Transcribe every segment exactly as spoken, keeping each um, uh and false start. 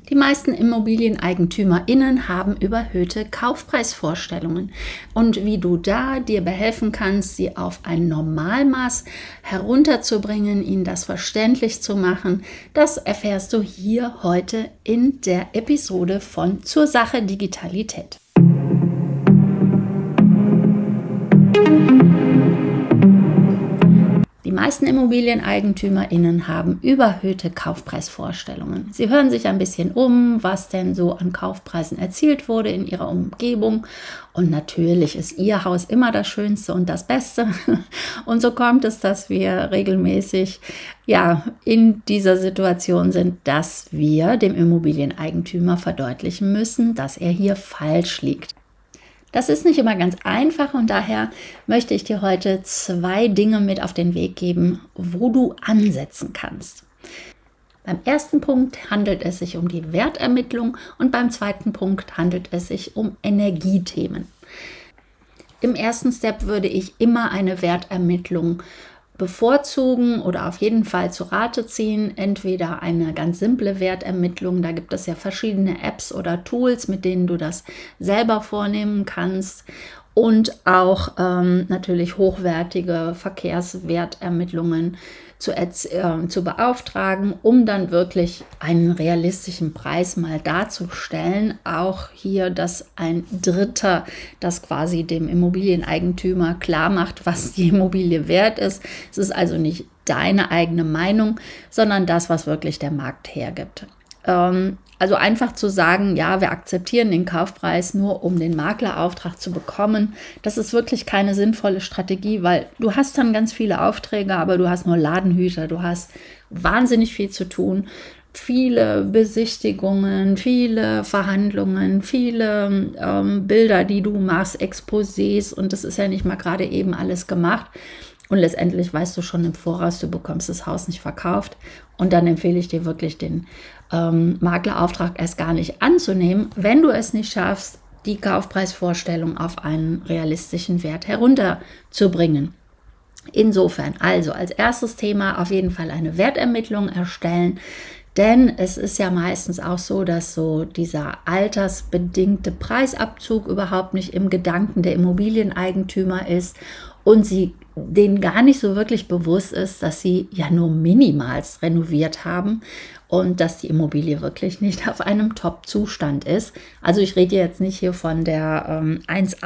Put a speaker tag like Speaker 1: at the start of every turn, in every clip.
Speaker 1: Die meisten ImmobilieneigentümerInnen haben überhöhte Kaufpreisvorstellungen. Und wie du da dir behelfen kannst, sie auf ein Normalmaß herunterzubringen, ihnen das verständlich zu machen, das erfährst du hier heute in der Episode von Zur Sache Digitalität. Die meisten ImmobilieneigentümerInnen haben überhöhte Kaufpreisvorstellungen. Sie hören sich ein bisschen um, was denn so an Kaufpreisen erzielt wurde in ihrer Umgebung. Und natürlich ist ihr Haus immer das Schönste und das Beste. Und so kommt es, dass wir regelmäßig ja, in dieser Situation sind, dass wir dem Immobilieneigentümer verdeutlichen müssen, dass er hier falsch liegt. Das ist nicht immer ganz einfach und daher möchte ich dir heute zwei Dinge mit auf den Weg geben, wo du ansetzen kannst. Beim ersten Punkt handelt es sich um die Wertermittlung und beim zweiten Punkt handelt es sich um Energiethemen. Im ersten Step würde ich immer eine Wertermittlung bevorzugen oder auf jeden Fall zu Rate ziehen. Entweder eine ganz simple Wertermittlung, da gibt es ja verschiedene Apps oder Tools, mit denen du das selber vornehmen kannst. Und auch ähm, natürlich hochwertige Verkehrswertermittlungen zu, äh, zu beauftragen, um dann wirklich einen realistischen Preis mal darzustellen. Auch hier, dass ein Dritter das quasi dem Immobilieneigentümer klar macht, was die Immobilie wert ist. Es ist also nicht deine eigene Meinung, sondern das, was wirklich der Markt hergibt. Ähm, Also einfach zu sagen, ja, wir akzeptieren den Kaufpreis nur, um den Maklerauftrag zu bekommen, das ist wirklich keine sinnvolle Strategie, weil du hast dann ganz viele Aufträge, aber du hast nur Ladenhüter, du hast wahnsinnig viel zu tun, viele Besichtigungen, viele Verhandlungen, viele ähm, Bilder, die du machst, Exposés und das ist ja nicht mal gerade eben alles gemacht. Und letztendlich weißt du schon im Voraus, du bekommst das Haus nicht verkauft. Und dann empfehle ich dir wirklich, den ähm, Maklerauftrag erst gar nicht anzunehmen, wenn du es nicht schaffst, die Kaufpreisvorstellung auf einen realistischen Wert herunterzubringen. Insofern, also als erstes Thema auf jeden Fall eine Wertermittlung erstellen. Denn es ist ja meistens auch so, dass so dieser altersbedingte Preisabzug überhaupt nicht im Gedanken der Immobilieneigentümer ist und sie denen gar nicht so wirklich bewusst ist, dass sie ja nur minimals renoviert haben und dass die Immobilie wirklich nicht auf einem Top-Zustand ist. Also ich rede jetzt nicht hier von der ähm, eins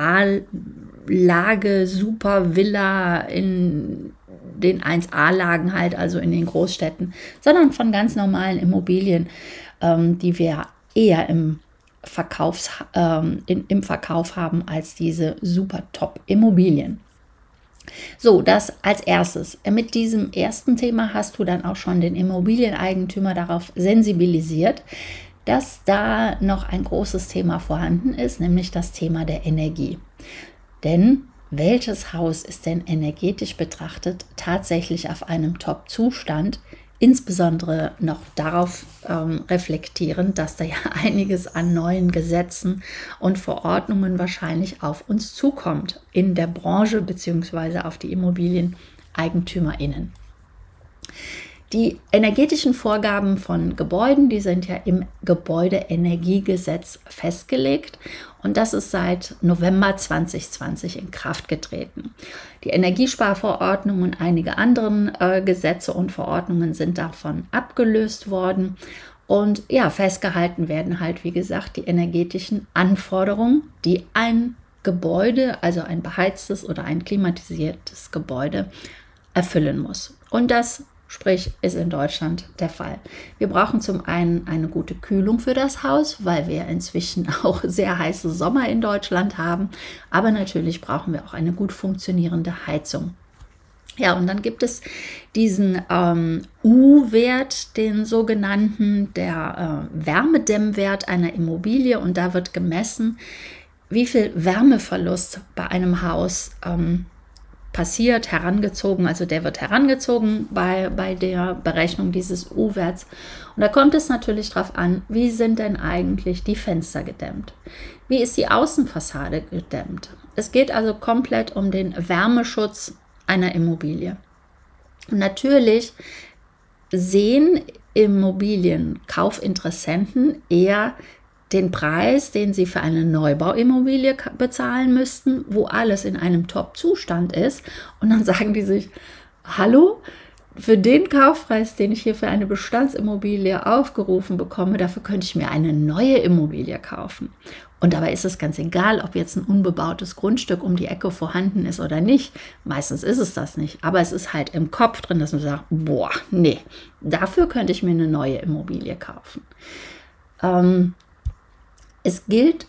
Speaker 1: A-Lage, Super Villa in den eins A-Lagen halt, also in den Großstädten, sondern von ganz normalen Immobilien, ähm, die wir eher im, Verkaufs, ähm, in, im Verkauf haben als diese super Top-Immobilien. So, das als erstes. Mit diesem ersten Thema hast du dann auch schon den Immobilieneigentümer darauf sensibilisiert, dass da noch ein großes Thema vorhanden ist, nämlich das Thema der Energie. Denn welches Haus ist denn energetisch betrachtet tatsächlich auf einem Top-Zustand? Insbesondere noch darauf ähm, reflektierend, dass da ja einiges an neuen Gesetzen und Verordnungen wahrscheinlich auf uns zukommt in der Branche bzw. auf die ImmobilieneigentümerInnen. Die energetischen Vorgaben von Gebäuden, die sind ja im Gebäudeenergiegesetz festgelegt und das ist seit November zwanzig zwanzig in Kraft getreten. Die Energiesparverordnung und einige anderen äh, Gesetze und Verordnungen sind davon abgelöst worden und ja, festgehalten werden halt, wie gesagt, die energetischen Anforderungen, die ein Gebäude, also ein beheiztes oder ein klimatisiertes Gebäude erfüllen muss. Und das Sprich, ist in Deutschland der Fall. Wir brauchen zum einen eine gute Kühlung für das Haus, weil wir inzwischen auch sehr heiße Sommer in Deutschland haben. Aber natürlich brauchen wir auch eine gut funktionierende Heizung. Ja, und dann gibt es diesen ähm, U-Wert, den sogenannten, der äh, Wärmedämmwert einer Immobilie. Und da wird gemessen, wie viel Wärmeverlust bei einem Haus ähm, passiert, herangezogen, also der wird herangezogen bei, bei der Berechnung dieses U-Werts. Und da kommt es natürlich darauf an, wie sind denn eigentlich die Fenster gedämmt? Wie ist die Außenfassade gedämmt? Es geht also komplett um den Wärmeschutz einer Immobilie. Und natürlich sehen Immobilienkaufinteressenten eher den Preis, den sie für eine Neubauimmobilie bezahlen müssten, wo alles in einem Top-Zustand ist. Und dann sagen die sich, hallo, für den Kaufpreis, den ich hier für eine Bestandsimmobilie aufgerufen bekomme, dafür könnte ich mir eine neue Immobilie kaufen. Und dabei ist es ganz egal, ob jetzt ein unbebautes Grundstück um die Ecke vorhanden ist oder nicht. Meistens ist es das nicht. Aber es ist halt im Kopf drin, dass man sagt, boah, nee, dafür könnte ich mir eine neue Immobilie kaufen. Ähm, Es gilt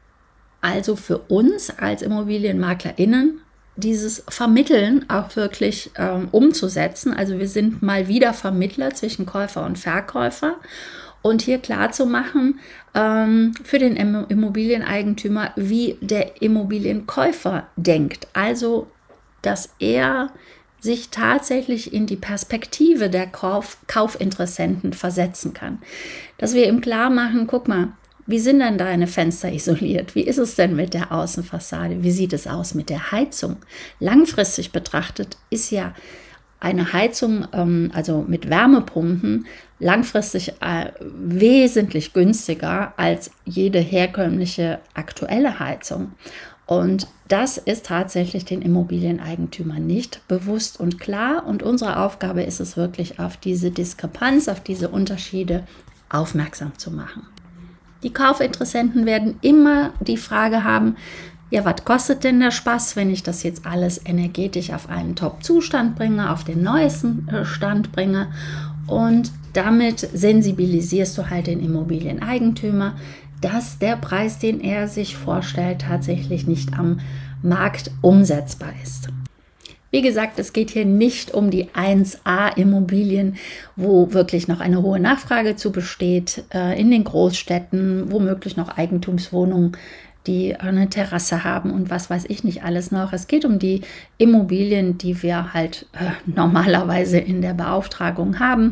Speaker 1: also für uns als ImmobilienmaklerInnen, dieses Vermitteln auch wirklich ähm, umzusetzen. Also wir sind mal wieder Vermittler zwischen Käufer und Verkäufer. Und hier klar zu machen ähm, für den Immobilieneigentümer, wie der Immobilienkäufer denkt. Also, dass er sich tatsächlich in die Perspektive der Kauf- Kaufinteressenten versetzen kann. Dass wir ihm klar machen, guck mal, wie sind denn deine Fenster isoliert? Wie ist es denn mit der Außenfassade? Wie sieht es aus mit der Heizung? Langfristig betrachtet ist ja eine Heizung, ähm, also mit Wärmepumpen, langfristig äh, wesentlich günstiger als jede herkömmliche aktuelle Heizung. Und das ist tatsächlich den Immobilieneigentümern nicht bewusst und klar. Und unsere Aufgabe ist es wirklich, auf diese Diskrepanz, auf diese Unterschiede aufmerksam zu machen. Die Kaufinteressenten werden immer die Frage haben, ja, was kostet denn der Spaß, wenn ich das jetzt alles energetisch auf einen Top-Zustand bringe, auf den neuesten Stand bringe? Und damit sensibilisierst du halt den Immobilieneigentümer, dass der Preis, den er sich vorstellt, tatsächlich nicht am Markt umsetzbar ist. Wie gesagt, es geht hier nicht um die eins A-Immobilien, wo wirklich noch eine hohe Nachfrage zu besteht, äh, in den Großstädten, womöglich noch Eigentumswohnungen, die eine Terrasse haben und was weiß ich nicht alles noch. Es geht um die Immobilien, die wir halt äh, normalerweise in der Beauftragung haben.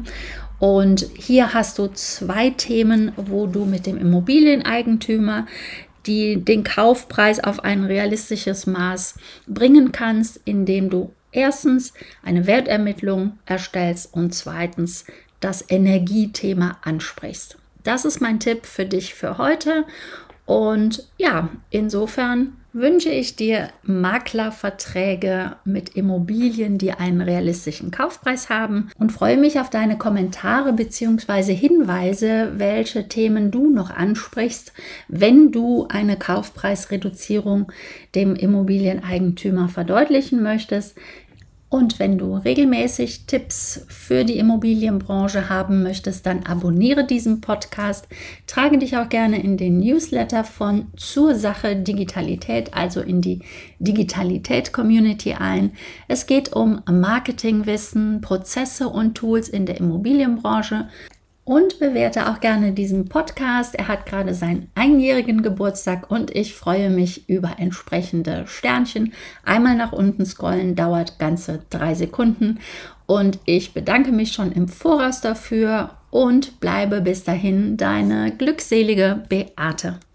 Speaker 1: Und hier hast du zwei Themen, wo du mit dem Immobilieneigentümer die den Kaufpreis auf ein realistisches Maß bringen kannst, indem du erstens eine Wertermittlung erstellst und zweitens das Energiethema ansprichst. Das ist mein Tipp für dich für heute. Und ja, insofern wünsche ich dir Maklerverträge mit Immobilien, die einen realistischen Kaufpreis haben, und freue mich auf deine Kommentare bzw. Hinweise, welche Themen du noch ansprichst, wenn du eine Kaufpreisreduzierung dem Immobilieneigentümer verdeutlichen möchtest. Und wenn du regelmäßig Tipps für die Immobilienbranche haben möchtest, dann abonniere diesen Podcast. Trage dich auch gerne in den Newsletter von Zur Sache Digitalität, also in die Digitalität-Community ein. Es geht um Marketingwissen, Prozesse und Tools in der Immobilienbranche. Und bewerte auch gerne diesen Podcast. Er hat gerade seinen einjährigen Geburtstag und ich freue mich über entsprechende Sternchen. Einmal nach unten scrollen dauert ganze drei Sekunden und ich bedanke mich schon im Voraus dafür und bleibe bis dahin deine glückselige Beate.